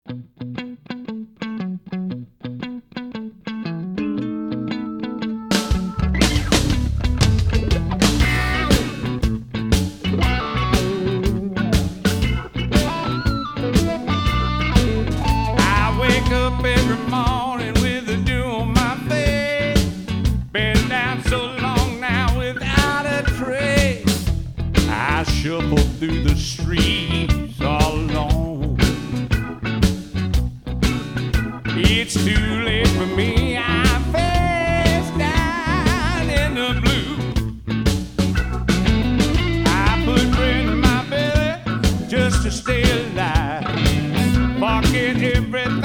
I wake up every morning with a dew on my face. Been down so long now without a trace. I shuffle through the streets all alone. It's too late for me. I'm face down in the blue. I put bread in my belly just to stay alive. Forget everything